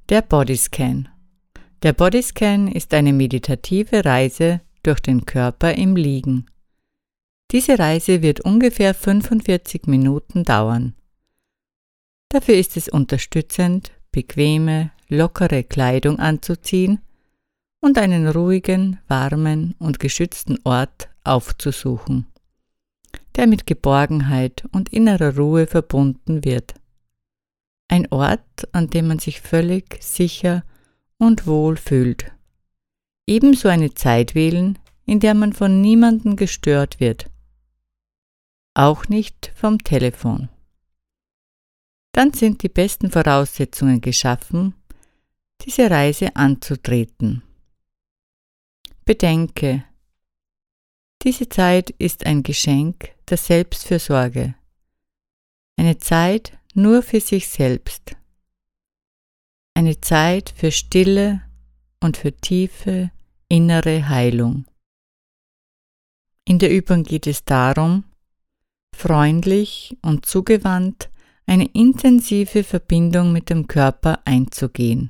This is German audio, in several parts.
Der Bodyscan. Der Bodyscan ist eine meditative Reise durch den Körper im Liegen. Diese Reise wird ungefähr 45 Minuten dauern. Dafür ist es unterstützend, bequeme, lockere Kleidung anzuziehen und einen ruhigen, warmen und geschützten Ort aufzusuchen, der mit Geborgenheit und innerer Ruhe verbunden wird. Ein Ort, an dem man sich völlig sicher und wohl fühlt. Ebenso eine Zeit wählen, in der man von niemandem gestört wird. Auch nicht vom Telefon. Dann sind die besten Voraussetzungen geschaffen, diese Reise anzutreten. Bedenke, diese Zeit ist ein Geschenk der Selbstfürsorge. Eine Zeit nur für sich selbst. Eine Zeit für Stille und für tiefe innere Heilung. In der Übung geht es darum, freundlich und zugewandt eine intensive Verbindung mit dem Körper einzugehen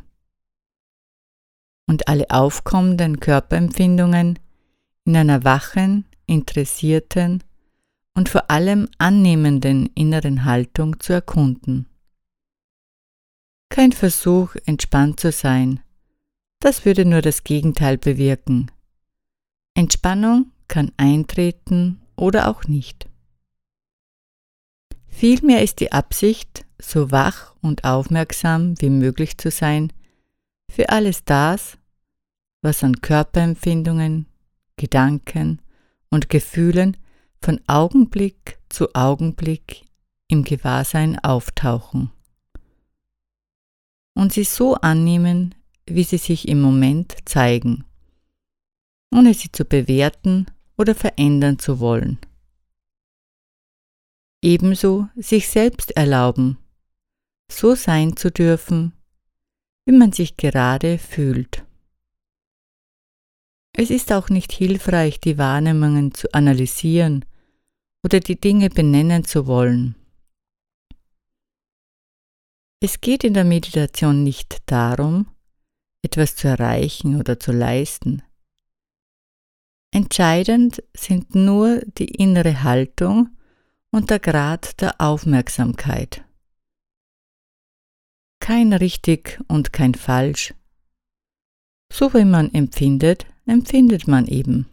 und alle aufkommenden Körperempfindungen in einer wachen, interessierten und vor allem annehmenden inneren Haltung zu erkunden. Kein Versuch, entspannt zu sein, das würde nur das Gegenteil bewirken. Entspannung kann eintreten oder auch nicht. Vielmehr ist die Absicht, so wach und aufmerksam wie möglich zu sein für alles das, was an Körperempfindungen, Gedanken und Gefühlen von Augenblick zu Augenblick im Gewahrsein auftauchen und sie so annehmen, wie sie sich im Moment zeigen, ohne sie zu bewerten oder verändern zu wollen. Ebenso sich selbst erlauben, so sein zu dürfen, wie man sich gerade fühlt. Es ist auch nicht hilfreich, die Wahrnehmungen zu analysieren oder die Dinge benennen zu wollen. Es geht in der Meditation nicht darum, etwas zu erreichen oder zu leisten. Entscheidend sind nur die innere Haltung und der Grad der Aufmerksamkeit. Kein richtig und kein falsch. So wie man empfindet, empfindet man eben.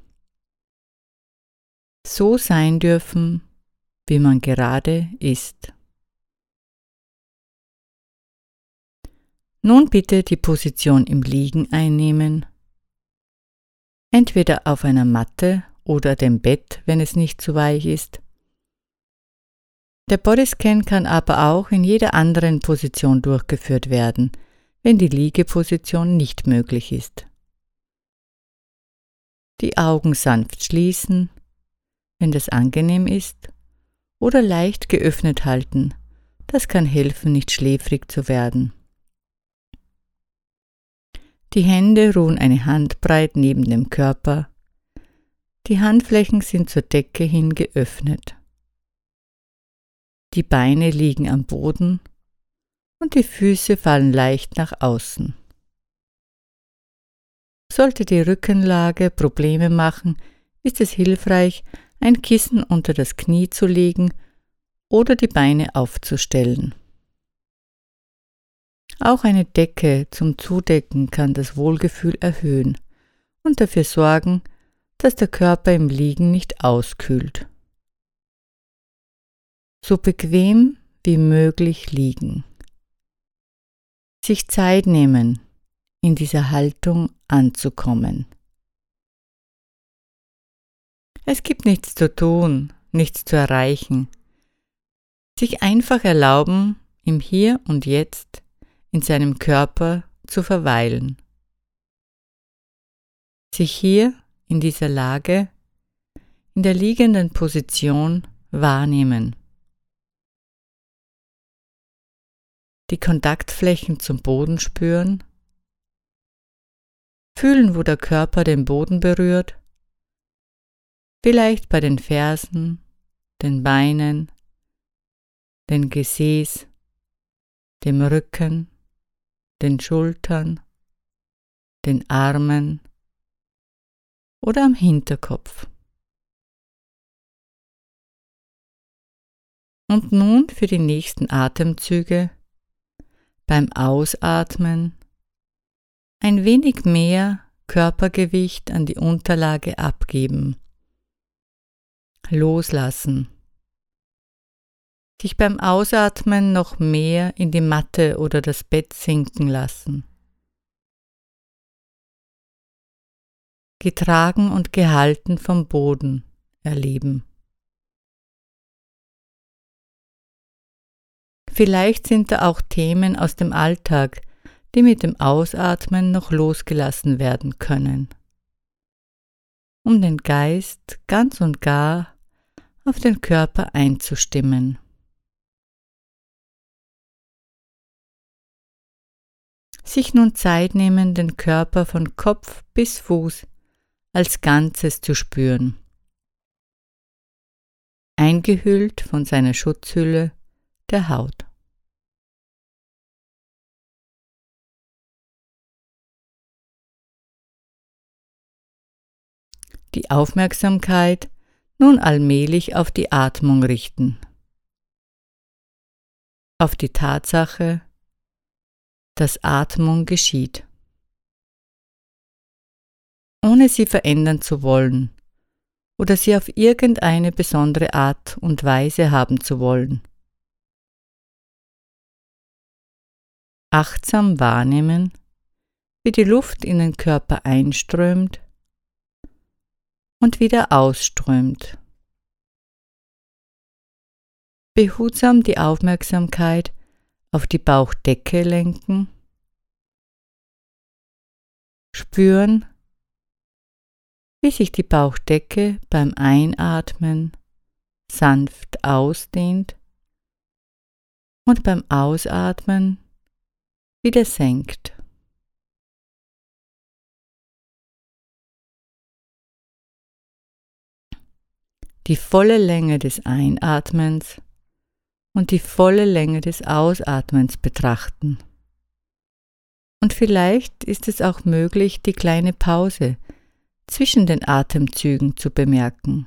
So sein dürfen, wie man gerade ist. Nun bitte die Position im Liegen einnehmen, entweder auf einer Matte oder dem Bett, wenn es nicht zu weich ist. Der Bodyscan kann aber auch in jeder anderen Position durchgeführt werden, wenn die Liegeposition nicht möglich ist. Die Augen sanft schließen, wenn das angenehm ist, oder leicht geöffnet halten, das kann helfen, nicht schläfrig zu werden. Die Hände ruhen eine Handbreit neben dem Körper, die Handflächen sind zur Decke hin geöffnet. Die Beine liegen am Boden und die Füße fallen leicht nach außen. Sollte die Rückenlage Probleme machen, ist es hilfreich, ein Kissen unter das Knie zu legen oder die Beine aufzustellen. Auch eine Decke zum Zudecken kann das Wohlgefühl erhöhen und dafür sorgen, dass der Körper im Liegen nicht auskühlt. So bequem wie möglich liegen. Sich Zeit nehmen, in dieser Haltung anzukommen. Es gibt nichts zu tun, nichts zu erreichen. Sich einfach erlauben, im Hier und Jetzt in seinem Körper zu verweilen. Sich hier in dieser Lage, in der liegenden Position wahrnehmen. Die Kontaktflächen zum Boden spüren, fühlen, wo der Körper den Boden berührt, vielleicht bei den Fersen, den Beinen, dem Gesäß, dem Rücken, den Schultern, den Armen oder am Hinterkopf. Und nun für die nächsten Atemzüge beim Ausatmen ein wenig mehr Körpergewicht an die Unterlage abgeben, loslassen, sich beim Ausatmen noch mehr in die Matte oder das Bett sinken lassen, getragen und gehalten vom Boden erleben. Vielleicht sind da auch Themen aus dem Alltag, die mit dem Ausatmen noch losgelassen werden können, um den Geist ganz und gar auf den Körper einzustimmen. Sich nun Zeit nehmen, den Körper von Kopf bis Fuß als Ganzes zu spüren, eingehüllt von seiner Schutzhülle, der Haut. Die Aufmerksamkeit nun allmählich auf die Atmung richten, auf die Tatsache, dass Atmung geschieht, ohne sie verändern zu wollen oder sie auf irgendeine besondere Art und Weise haben zu wollen. Achtsam wahrnehmen, wie die Luft in den Körper einströmt und wieder ausströmt. Behutsam die Aufmerksamkeit auf die Bauchdecke lenken, spüren, wie sich die Bauchdecke beim Einatmen sanft ausdehnt und beim Ausatmen wieder senkt. Die volle Länge des Einatmens und die volle Länge des Ausatmens betrachten. Und vielleicht ist es auch möglich, die kleine Pause zwischen den Atemzügen zu bemerken.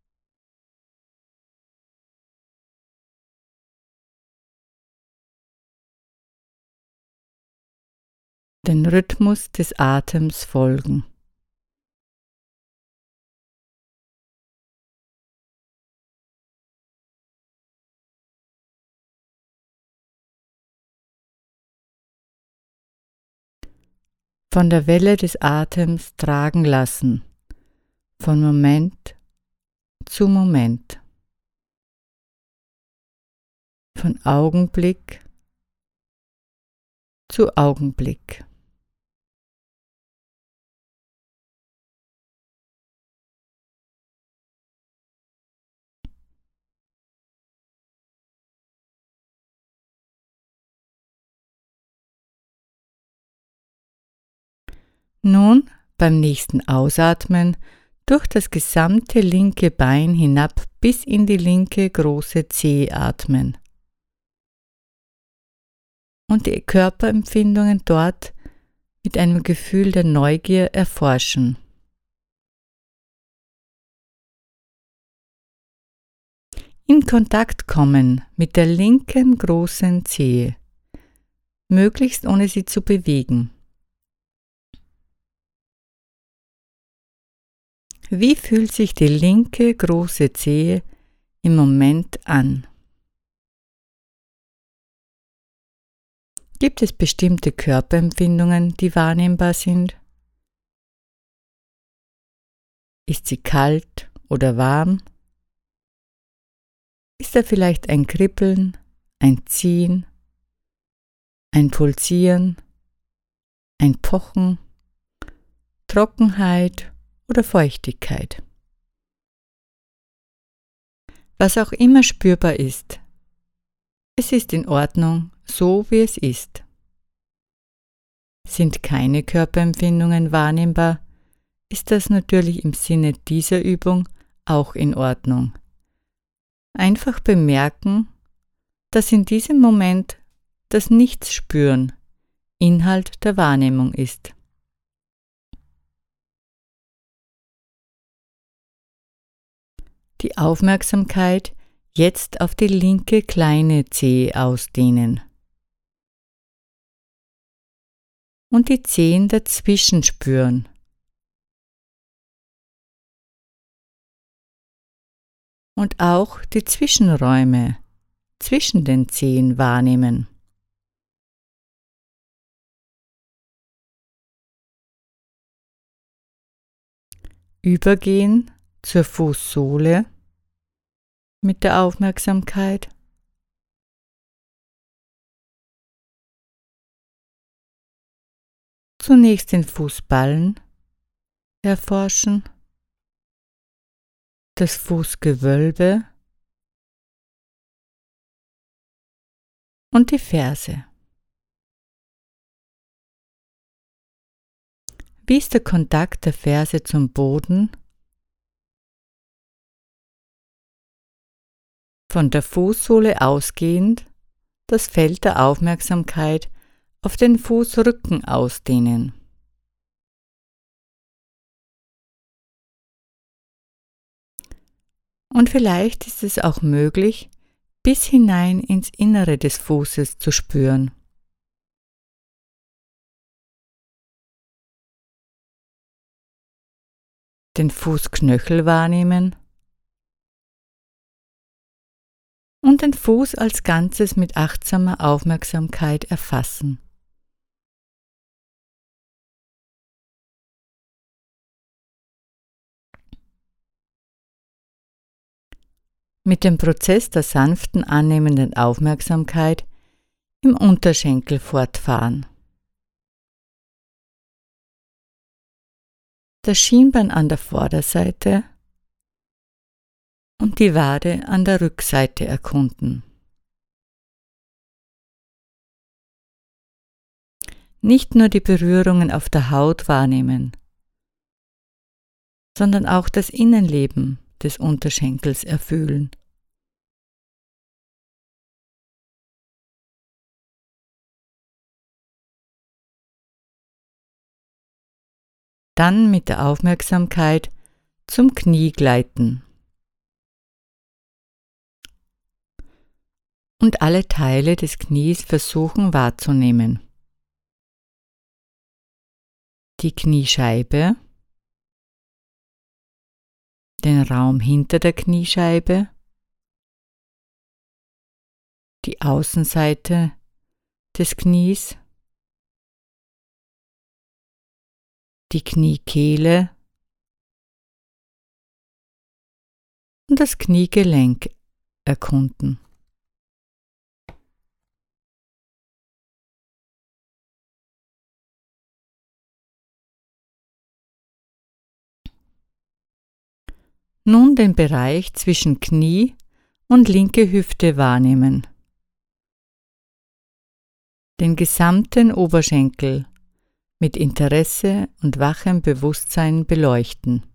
Den Rhythmus des Atems folgen. Von der Welle des Atems tragen lassen, von Moment zu Moment, von Augenblick zu Augenblick. Nun beim nächsten Ausatmen durch das gesamte linke Bein hinab bis in die linke große Zehe atmen und die Körperempfindungen dort mit einem Gefühl der Neugier erforschen. In Kontakt kommen mit der linken großen Zehe, möglichst ohne sie zu bewegen. Wie fühlt sich die linke große Zehe im Moment an? Gibt es bestimmte Körperempfindungen, die wahrnehmbar sind? Ist sie kalt oder warm? Ist da vielleicht ein Kribbeln, ein Ziehen, ein Pulsieren, ein Pochen, Trockenheit oder Feuchtigkeit? Was auch immer spürbar ist, es ist in Ordnung, so wie es ist. Sind keine Körperempfindungen wahrnehmbar, ist das natürlich im Sinne dieser Übung auch in Ordnung. Einfach bemerken, dass in diesem Moment das Nichts spüren Inhalt der Wahrnehmung ist. Die Aufmerksamkeit jetzt auf die linke kleine Zehe ausdehnen und die Zehen dazwischen spüren. Und auch die Zwischenräume zwischen den Zehen wahrnehmen. Übergehen zur Fußsohle mit der Aufmerksamkeit. Zunächst den Fußballen erforschen, das Fußgewölbe und die Ferse. Wie ist der Kontakt der Ferse zum Boden? Von der Fußsohle ausgehend das Feld der Aufmerksamkeit auf den Fußrücken ausdehnen. Und vielleicht ist es auch möglich, bis hinein ins Innere des Fußes zu spüren. Den Fußknöchel wahrnehmen und den Fuß als Ganzes mit achtsamer Aufmerksamkeit erfassen. Mit dem Prozess der sanften annehmenden Aufmerksamkeit im Unterschenkel fortfahren. Das Schienbein an der Vorderseite und die Wade an der Rückseite erkunden. Nicht nur die Berührungen auf der Haut wahrnehmen, sondern auch das Innenleben des Unterschenkels erfühlen. Dann mit der Aufmerksamkeit zum Knie gleiten und alle Teile des Knies versuchen wahrzunehmen. Die Kniescheibe, den Raum hinter der Kniescheibe, die Außenseite des Knies, die Kniekehle und das Kniegelenk erkunden. Nun den Bereich zwischen Knie und linke Hüfte wahrnehmen. Den gesamten Oberschenkel mit Interesse und wachem Bewusstsein beleuchten.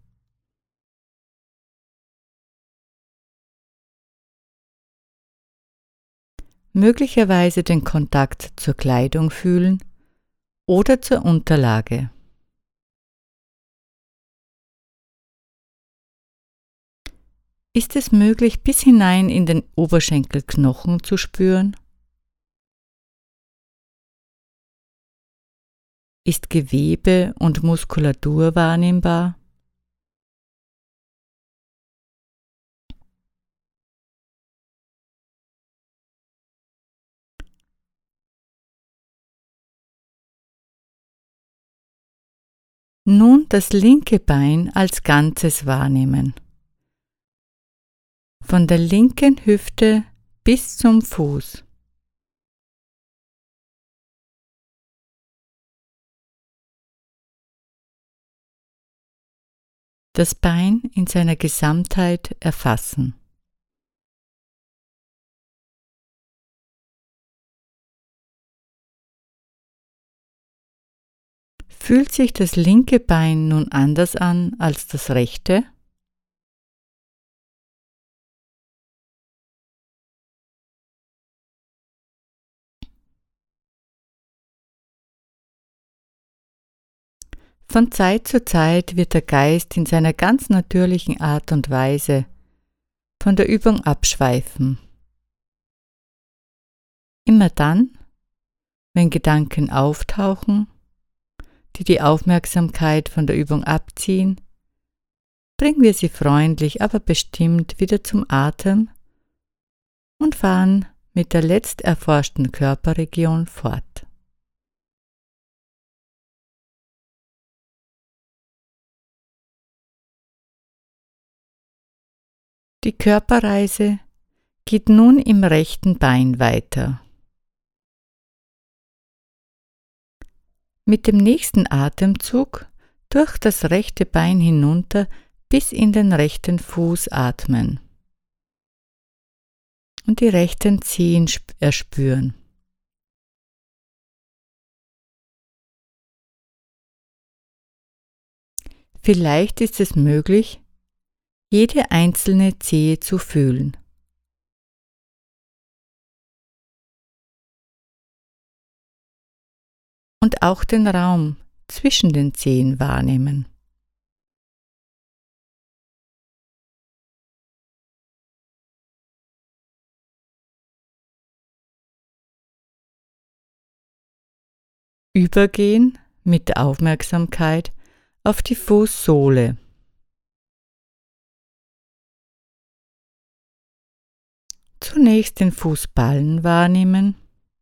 Möglicherweise den Kontakt zur Kleidung fühlen oder zur Unterlage. Ist es möglich, bis hinein in den Oberschenkelknochen zu spüren? Ist Gewebe und Muskulatur wahrnehmbar? Nun das linke Bein als Ganzes wahrnehmen. Von der linken Hüfte bis zum Fuß. Das Bein in seiner Gesamtheit erfassen. Fühlt sich das linke Bein nun anders an als das rechte? Von Zeit zu Zeit wird der Geist in seiner ganz natürlichen Art und Weise von der Übung abschweifen. Immer dann, wenn Gedanken auftauchen, die die Aufmerksamkeit von der Übung abziehen, bringen wir sie freundlich, aber bestimmt wieder zum Atem und fahren mit der letzt erforschten Körperregion fort. Die Körperreise geht nun im rechten Bein weiter. Mit dem nächsten Atemzug durch das rechte Bein hinunter bis in den rechten Fuß atmen und die rechten Zehen erspüren. Vielleicht ist es möglich, jede einzelne Zehe zu fühlen. Und auch den Raum zwischen den Zehen wahrnehmen. Übergehen mit der Aufmerksamkeit auf die Fußsohle. Zunächst den Fußballen wahrnehmen,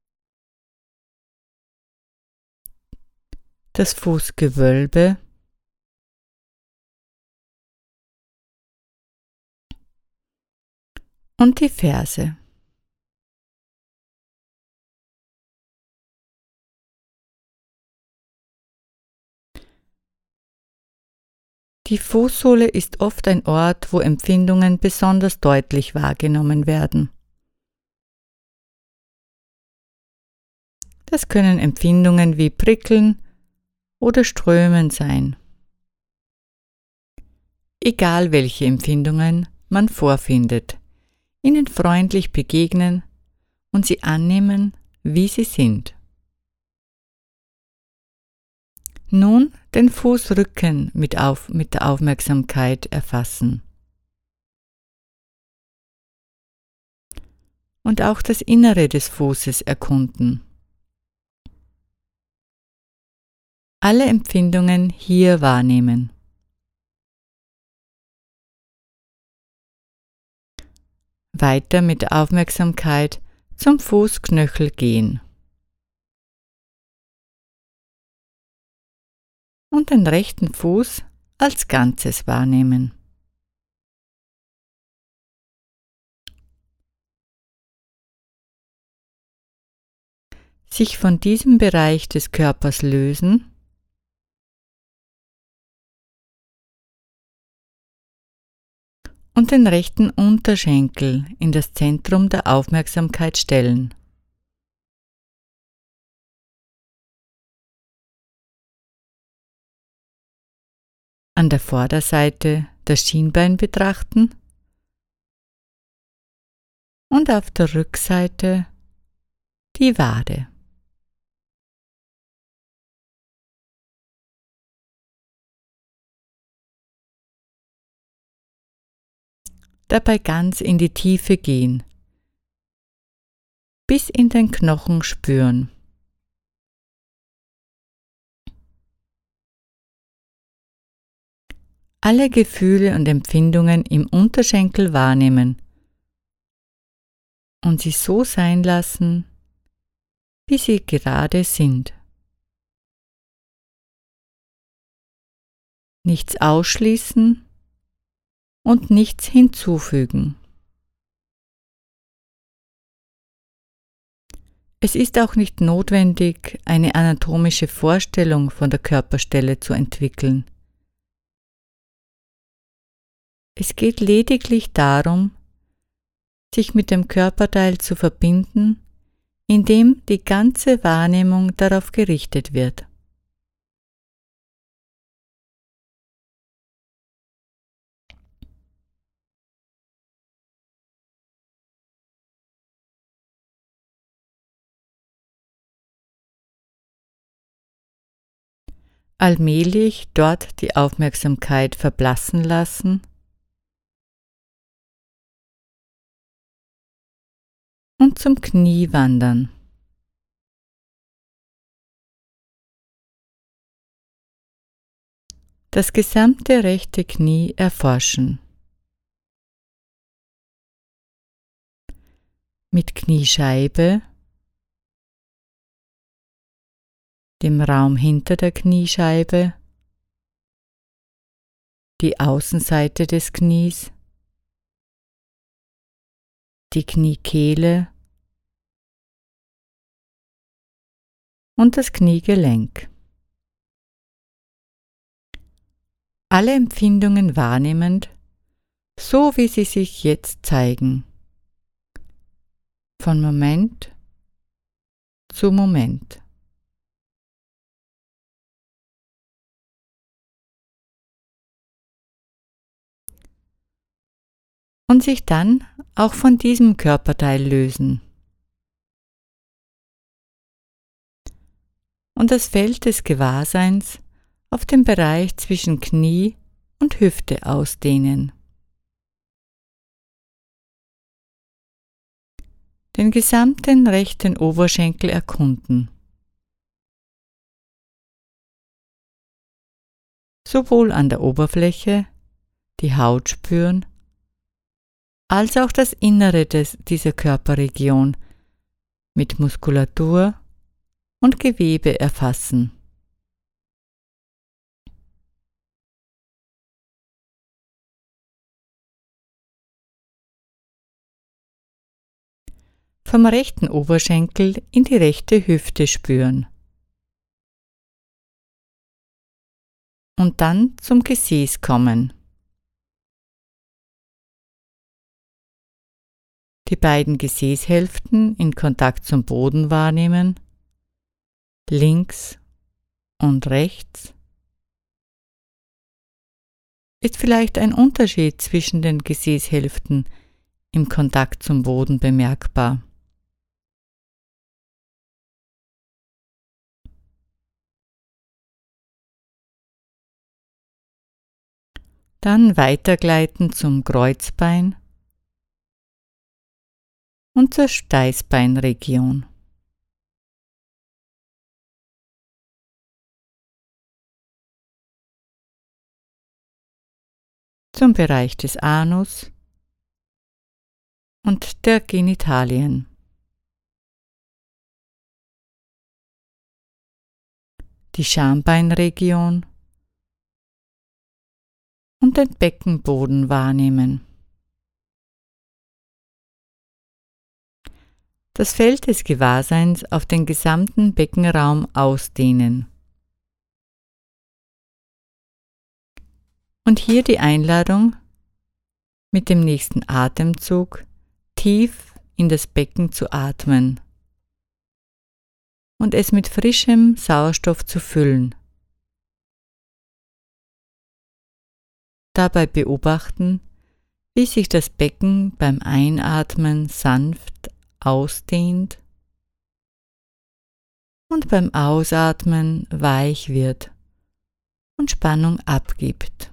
das Fußgewölbe und die Ferse. Die Fußsohle ist oft ein Ort, wo Empfindungen besonders deutlich wahrgenommen werden. Das können Empfindungen wie Prickeln oder Strömen sein. Egal welche Empfindungen man vorfindet, ihnen freundlich begegnen und sie annehmen, wie sie sind. Nun den Fußrücken mit der Aufmerksamkeit erfassen. Und auch das Innere des Fußes erkunden. Alle Empfindungen hier wahrnehmen. Weiter mit der Aufmerksamkeit zum Fußknöchel gehen. Und den rechten Fuß als Ganzes wahrnehmen. Sich von diesem Bereich des Körpers lösen und den rechten Unterschenkel in das Zentrum der Aufmerksamkeit stellen. An der Vorderseite das Schienbein betrachten und auf der Rückseite die Wade. Dabei ganz in die Tiefe gehen, bis in den Knochen spüren. Alle Gefühle und Empfindungen im Unterschenkel wahrnehmen und sie so sein lassen, wie sie gerade sind. Nichts ausschließen und nichts hinzufügen. Es ist auch nicht notwendig, eine anatomische Vorstellung von der Körperstelle zu entwickeln. Es geht lediglich darum, sich mit dem Körperteil zu verbinden, indem die ganze Wahrnehmung darauf gerichtet wird. allmählich dort die Aufmerksamkeit verblassen lassen und zum Knie wandern. Das gesamte rechte Knie erforschen. Mit Kniescheibe, dem Raum hinter der Kniescheibe, die Außenseite des Knies, die Kniekehle und das Kniegelenk. Alle Empfindungen wahrnehmend, so wie sie sich jetzt zeigen. Von Moment zu Moment. Und sich dann auch von diesem Körperteil lösen. Und das Feld des Gewahrseins auf dem Bereich zwischen Knie und Hüfte ausdehnen. Den gesamten rechten Oberschenkel erkunden. Sowohl an der Oberfläche, die Haut spüren, als auch das Innere dieser Körperregion mit Muskulatur und Gewebe erfassen. Vom rechten Oberschenkel in die rechte Hüfte spüren. Und dann zum Gesäß kommen. Die beiden Gesäßhälften in Kontakt zum Boden wahrnehmen, links und rechts. Ist vielleicht ein Unterschied zwischen den Gesäßhälften im Kontakt zum Boden bemerkbar? Dann weitergleiten zum Kreuzbein und zur Steißbeinregion. Zum Bereich des Anus und der Genitalien. Die Schambeinregion und den Beckenboden wahrnehmen. Das Feld des Gewahrseins auf den gesamten Beckenraum ausdehnen. Und hier die Einladung, mit dem nächsten Atemzug tief in das Becken zu atmen und es mit frischem Sauerstoff zu füllen. Dabei beobachten, wie sich das Becken beim Einatmen sanft ausdehnt und beim Ausatmen weich wird und Spannung abgibt.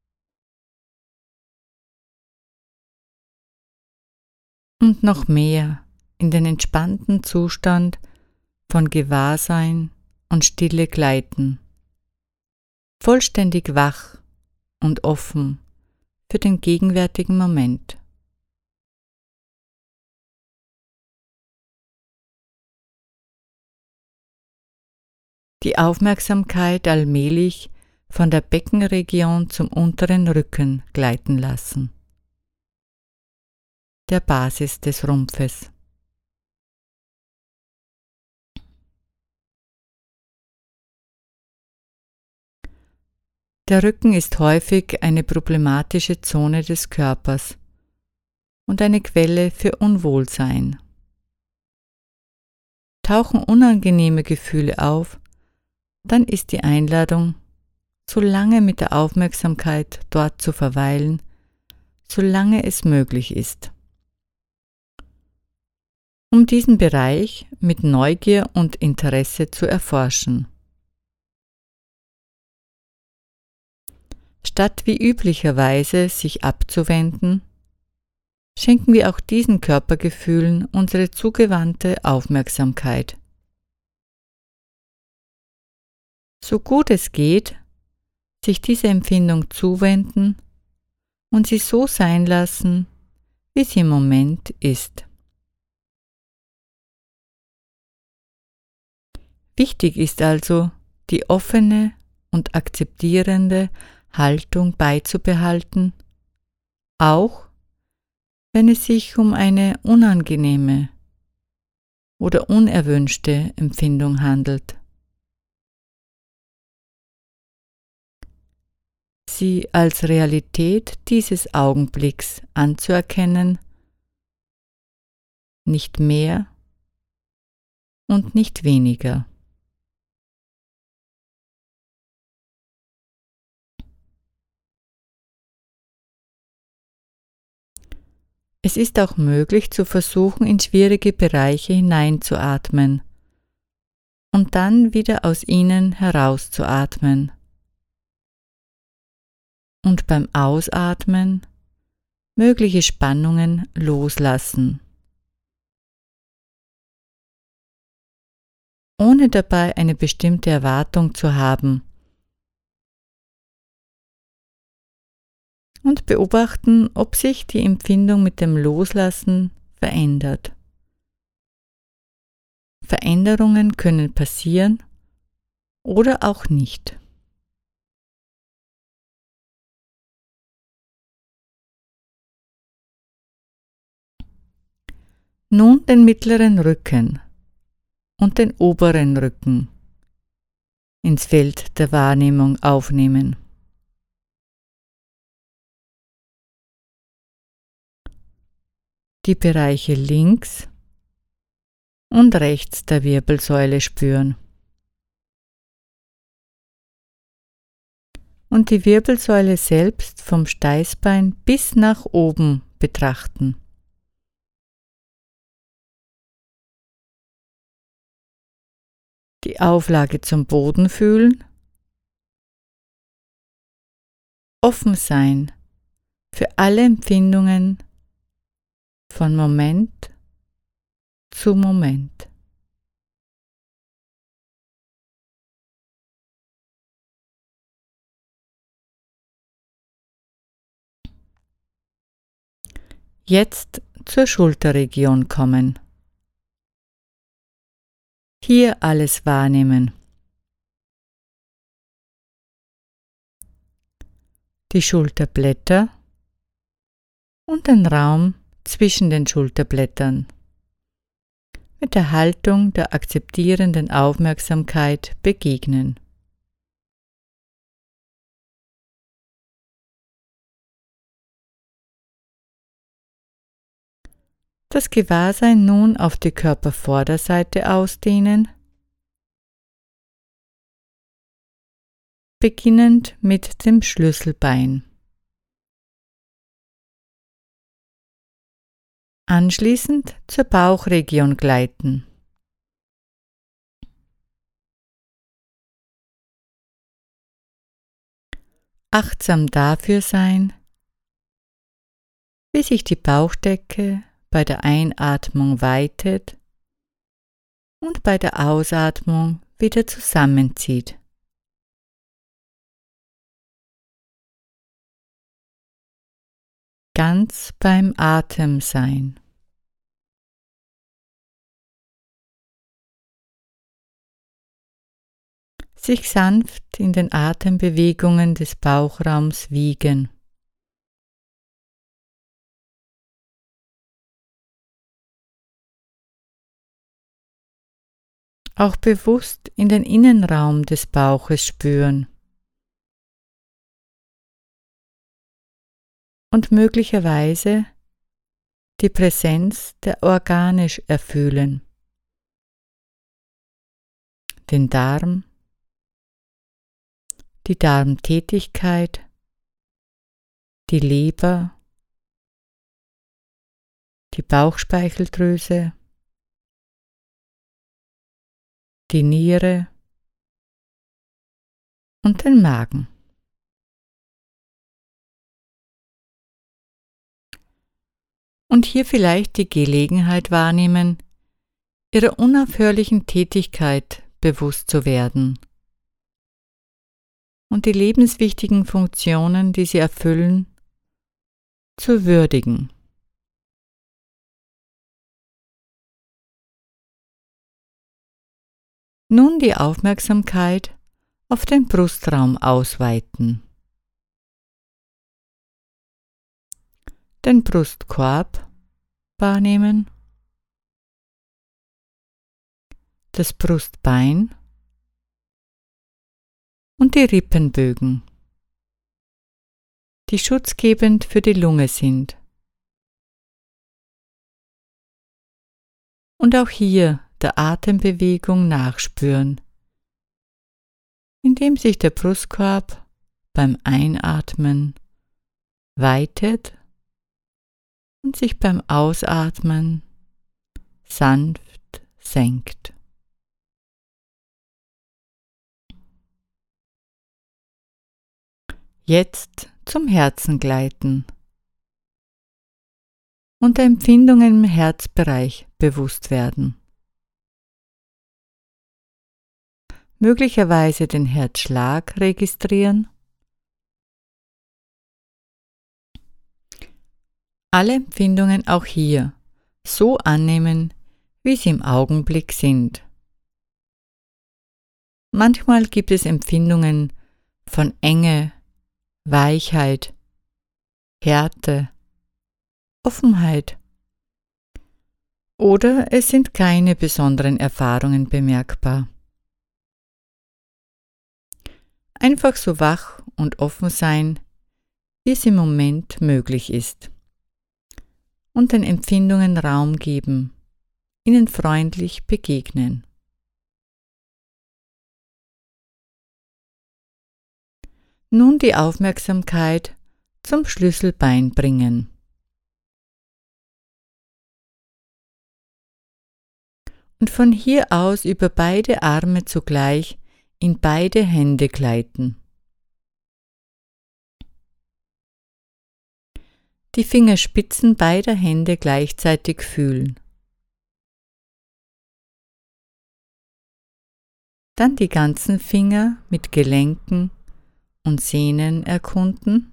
Und noch mehr in den entspannten Zustand von Gewahrsein und Stille gleiten, vollständig wach und offen für den gegenwärtigen Moment. Die Aufmerksamkeit allmählich von der Beckenregion zum unteren Rücken gleiten lassen, der Basis des Rumpfes. Der Rücken ist häufig eine problematische Zone des Körpers und eine Quelle für Unwohlsein. Tauchen unangenehme Gefühle auf, dann ist die Einladung, so lange mit der Aufmerksamkeit dort zu verweilen, solange es möglich ist. Um diesen Bereich mit Neugier und Interesse zu erforschen. Statt wie üblicherweise sich abzuwenden, schenken wir auch diesen Körpergefühlen unsere zugewandte Aufmerksamkeit. So gut es geht, sich dieser Empfindung zuwenden und sie so sein lassen, wie sie im Moment ist. Wichtig ist also, die offene und akzeptierende Haltung beizubehalten, auch wenn es sich um eine unangenehme oder unerwünschte Empfindung handelt. Sie als Realität dieses Augenblicks anzuerkennen, nicht mehr und nicht weniger. Es ist auch möglich zu versuchen, in schwierige Bereiche hineinzuatmen und dann wieder aus ihnen herauszuatmen. Und beim Ausatmen mögliche Spannungen loslassen, ohne dabei eine bestimmte Erwartung zu haben. Und beobachten, ob sich die Empfindung mit dem Loslassen verändert. Veränderungen können passieren oder auch nicht. Nun den mittleren Rücken und den oberen Rücken ins Feld der Wahrnehmung aufnehmen. Die Bereiche links und rechts der Wirbelsäule spüren. Und die Wirbelsäule selbst vom Steißbein bis nach oben betrachten. Die Auflage zum Boden fühlen. Offen sein für alle Empfindungen von Moment zu Moment. Jetzt zur Schulterregion kommen. Hier alles wahrnehmen. Die Schulterblätter und den Raum zwischen den Schulterblättern. Mit der Haltung der akzeptierenden Aufmerksamkeit begegnen. Das Gewahrsein nun auf die Körpervorderseite ausdehnen, beginnend mit dem Schlüsselbein. Anschließend zur Bauchregion gleiten. Achtsam dafür sein, wie sich die Bauchdecke bei der Einatmung weitet und bei der Ausatmung wieder zusammenzieht. Ganz beim Atem sein. Sich sanft in den Atembewegungen des Bauchraums wiegen. Auch bewusst in den Innenraum des Bauches spüren. Und möglicherweise die Präsenz der Organe erfühlen. Den Darm, die Darmtätigkeit, die Leber, die Bauchspeicheldrüse, die Niere und den Magen. und hier vielleicht die Gelegenheit wahrnehmen, ihrer unaufhörlichen Tätigkeit bewusst zu werden und die lebenswichtigen Funktionen, die sie erfüllen, zu würdigen. Nun die Aufmerksamkeit auf den Brustraum ausweiten. Den Brustkorb wahrnehmen, das Brustbein und die Rippenbögen, die schutzgebend für die Lunge sind. Und auch hier der Atembewegung nachspüren, indem sich der Brustkorb beim Einatmen weitet und sich beim Ausatmen sanft senkt. Jetzt zum Herzen gleiten und der Empfindungen im Herzbereich bewusst werden. Möglicherweise den Herzschlag registrieren. Alle Empfindungen auch hier so annehmen, wie sie im Augenblick sind. Manchmal gibt es Empfindungen von Enge, Weichheit, Härte, Offenheit. Oder es sind keine besonderen Erfahrungen bemerkbar. Einfach so wach und offen sein, wie es im Moment möglich ist. Und den Empfindungen Raum geben, ihnen freundlich begegnen. Nun die Aufmerksamkeit zum Schlüsselbein bringen. Und von hier aus über beide Arme zugleich in beide Hände gleiten. Die Fingerspitzen beider Hände gleichzeitig fühlen. Dann die ganzen Finger mit Gelenken und Sehnen erkunden.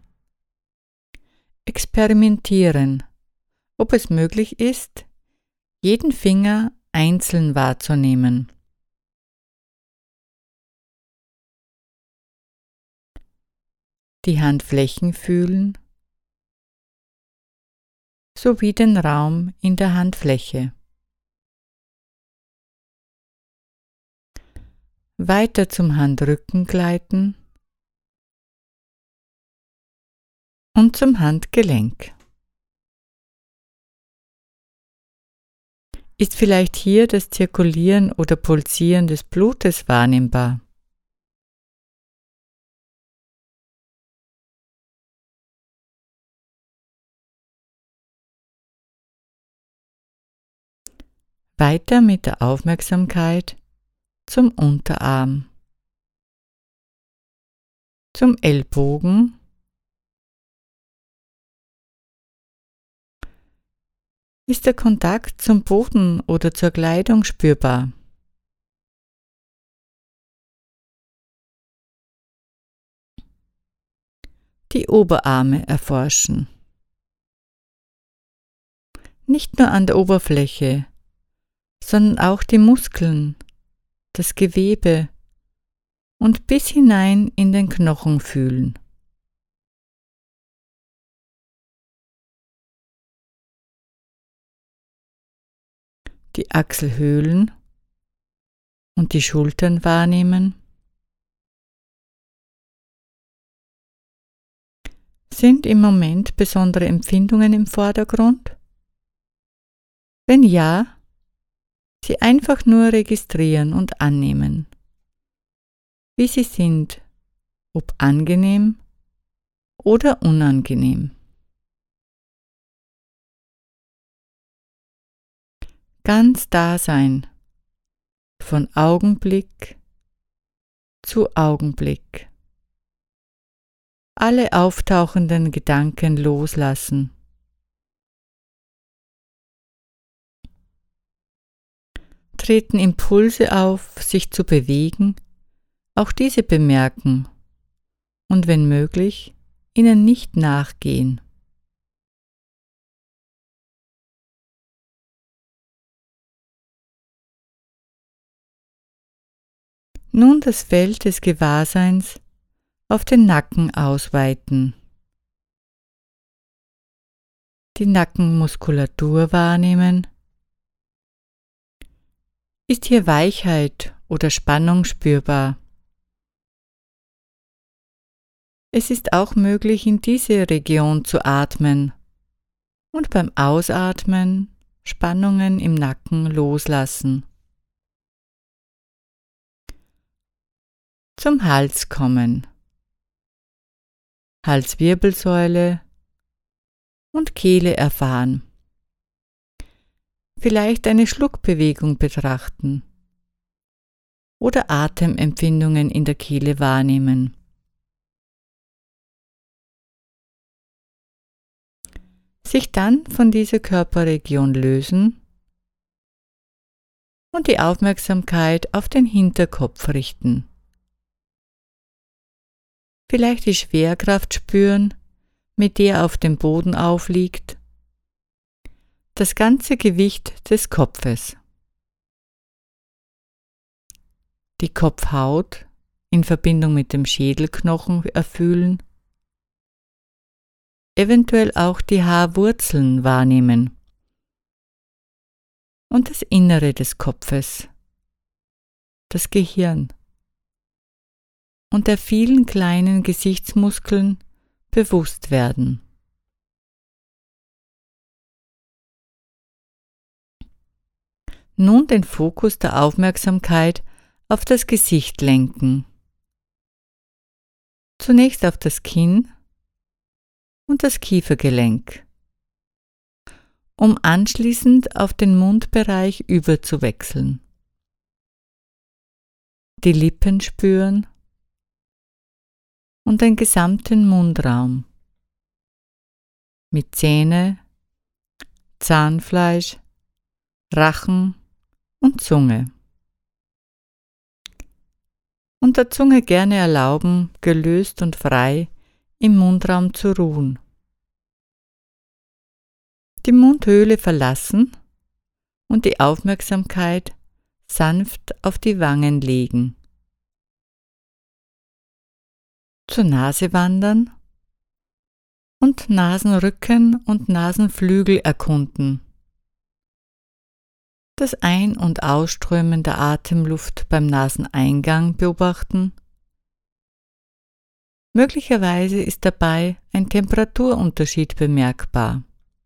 Experimentieren, ob es möglich ist, jeden Finger einzeln wahrzunehmen. Die Handflächen fühlen, sowie den Raum in der Handfläche. Weiter zum Handrücken gleiten und zum Handgelenk. Ist vielleicht hier das Zirkulieren oder Pulsieren des Blutes wahrnehmbar? Weiter mit der Aufmerksamkeit zum Unterarm, zum Ellbogen, ist der Kontakt zum Boden oder zur Kleidung spürbar? Die Oberarme erforschen. Nicht nur an der Oberfläche, sondern auch die Muskeln, das Gewebe und bis hinein in den Knochen fühlen. Die Achselhöhlen und die Schultern wahrnehmen. Sind im Moment besondere Empfindungen im Vordergrund? Wenn ja, sie einfach nur registrieren und annehmen, wie sie sind, ob angenehm oder unangenehm. Ganz da sein, von Augenblick zu Augenblick. Alle auftauchenden Gedanken loslassen treten Impulse auf, sich zu bewegen, auch diese bemerken und wenn möglich, ihnen nicht nachgehen. Nun das Feld des Gewahrseins auf den Nacken ausweiten. Die Nackenmuskulatur wahrnehmen. Ist hier Weichheit oder Spannung spürbar? Es ist auch möglich, in diese Region zu atmen und beim Ausatmen Spannungen im Nacken loslassen. Zum Hals kommen. Halswirbelsäule und Kehle erfahren. Vielleicht eine Schluckbewegung betrachten oder Atemempfindungen in der Kehle wahrnehmen. Sich dann von dieser Körperregion lösen und die Aufmerksamkeit auf den Hinterkopf richten. Vielleicht die Schwerkraft spüren, mit der auf dem Boden aufliegt, das ganze Gewicht des Kopfes. Die Kopfhaut in Verbindung mit dem Schädelknochen erfühlen, eventuell auch die Haarwurzeln wahrnehmen und das Innere des Kopfes, das Gehirn und der vielen kleinen Gesichtsmuskeln bewusst werden. Nun den Fokus der Aufmerksamkeit auf das Gesicht lenken. Zunächst auf das Kinn und das Kiefergelenk, um anschließend auf den Mundbereich überzuwechseln. Die Lippen spüren und den gesamten Mundraum mit Zähne, Zahnfleisch, Rachen und Zunge. Und der Zunge gerne erlauben, gelöst und frei im Mundraum zu ruhen. Die Mundhöhle verlassen und die Aufmerksamkeit sanft auf die Wangen legen. Zur Nase wandern und Nasenrücken und Nasenflügel erkunden. Das Ein- und Ausströmen der Atemluft beim Naseneingang beobachten. Möglicherweise ist dabei ein Temperaturunterschied bemerkbar.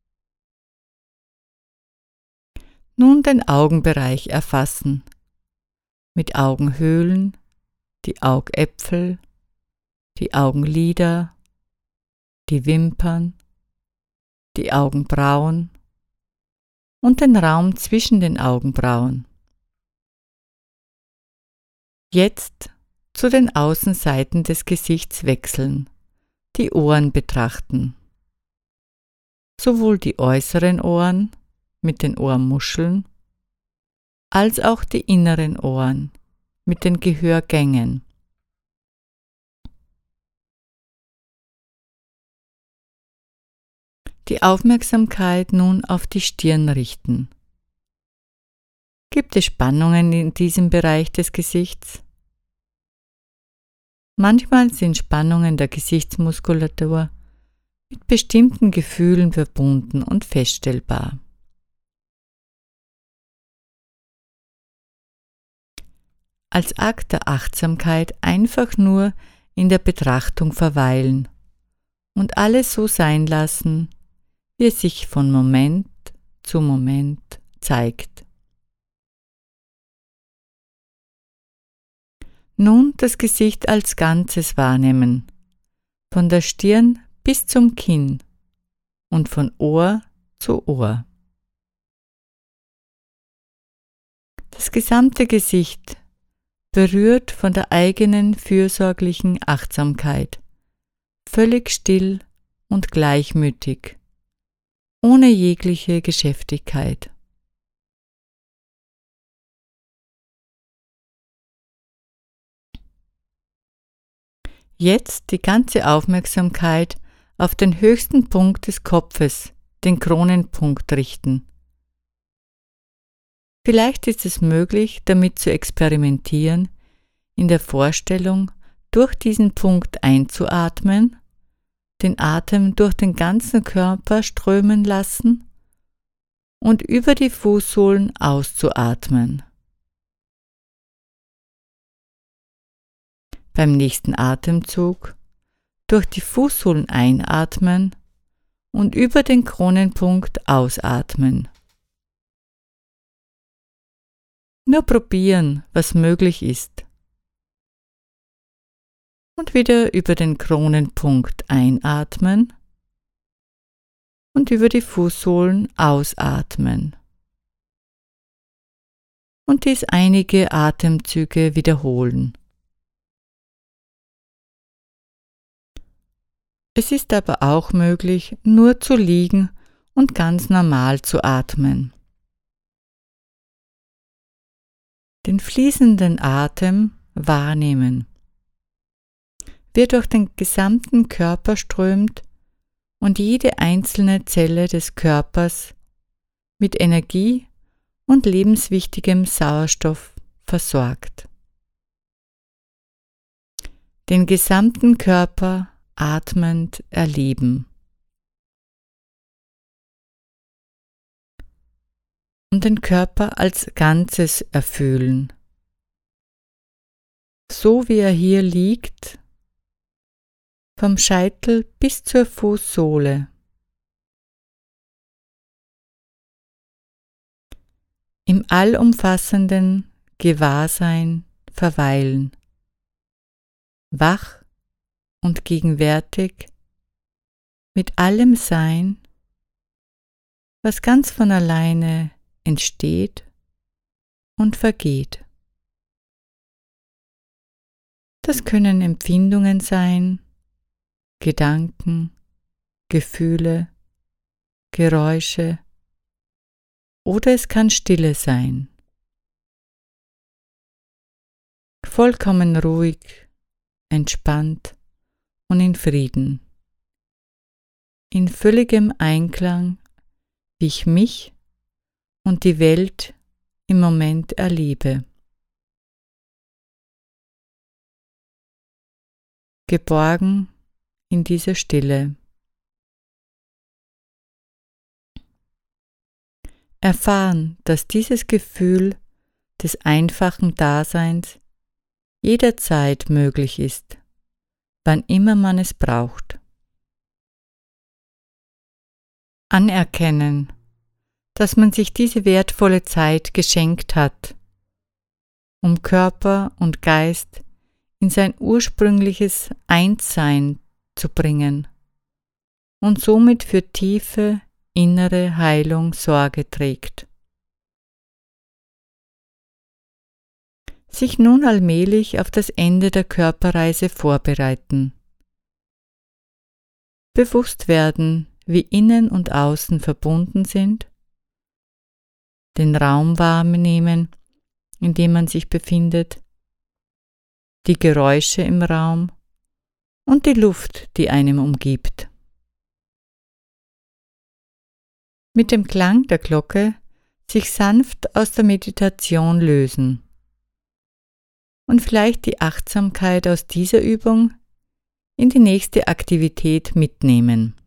Nun den Augenbereich erfassen, mit Augenhöhlen, die Augäpfel, die Augenlider, die Wimpern, die Augenbrauen und den Raum zwischen den Augenbrauen. Jetzt zu den Außenseiten des Gesichts wechseln, die Ohren betrachten. Sowohl die äußeren Ohren mit den Ohrmuscheln als auch die inneren Ohren mit den Gehörgängen. Die Aufmerksamkeit nun auf die Stirn richten. Gibt es Spannungen in diesem Bereich des Gesichts? Manchmal sind Spannungen der Gesichtsmuskulatur mit bestimmten Gefühlen verbunden und feststellbar. Als Akt der Achtsamkeit einfach nur in der Betrachtung verweilen und alles so sein lassen, wie es sich von Moment zu Moment zeigt. Nun das Gesicht als Ganzes wahrnehmen, von der Stirn bis zum Kinn und von Ohr zu Ohr. Das gesamte Gesicht berührt von der eigenen fürsorglichen Achtsamkeit, völlig still und gleichmütig, ohne jegliche Geschäftigkeit. Jetzt die ganze Aufmerksamkeit auf den höchsten Punkt des Kopfes, den Kronenpunkt, richten. Vielleicht ist es möglich, damit zu experimentieren, in der Vorstellung, durch diesen Punkt einzuatmen, den Atem durch den ganzen Körper strömen lassen und über die Fußsohlen auszuatmen. Beim nächsten Atemzug durch die Fußsohlen einatmen und über den Kronenpunkt ausatmen. Nur probieren, was möglich ist. Und wieder über den Kronenpunkt einatmen und über die Fußsohlen ausatmen. Und dies einige Atemzüge wiederholen. Es ist aber auch möglich, nur zu liegen und ganz normal zu atmen. Den fließenden Atem wahrnehmen, wie er durch den gesamten Körper strömt und jede einzelne Zelle des Körpers mit Energie und lebenswichtigem Sauerstoff versorgt. Den gesamten Körper atmend erleben. Und den Körper als Ganzes erfühlen. So wie er hier liegt, vom Scheitel bis zur Fußsohle. Im allumfassenden Gewahrsein verweilen. Wach und gegenwärtig mit allem Sein, was ganz von alleine entsteht und vergeht. Das können Empfindungen sein, Gedanken, Gefühle, Geräusche oder es kann Stille sein. Vollkommen ruhig, entspannt und in Frieden. In völligem Einklang, wie ich mich und die Welt im Moment erlebe. Geborgen in dieser Stille. Erfahren, dass dieses Gefühl des einfachen Daseins jederzeit möglich ist, wann immer man es braucht. Anerkennen, dass man sich diese wertvolle Zeit geschenkt hat, um Körper und Geist in sein ursprüngliches Einssein zu bringen und somit für tiefe innere Heilung Sorge trägt. Sich nun allmählich auf das Ende der Körperreise vorbereiten. Bewusst werden, wie innen und außen verbunden sind, den Raum wahrnehmen, in dem man sich befindet, die Geräusche im Raum und die Luft, die einem umgibt. Mit dem Klang der Glocke sich sanft aus der Meditation lösen und vielleicht die Achtsamkeit aus dieser Übung in die nächste Aktivität mitnehmen.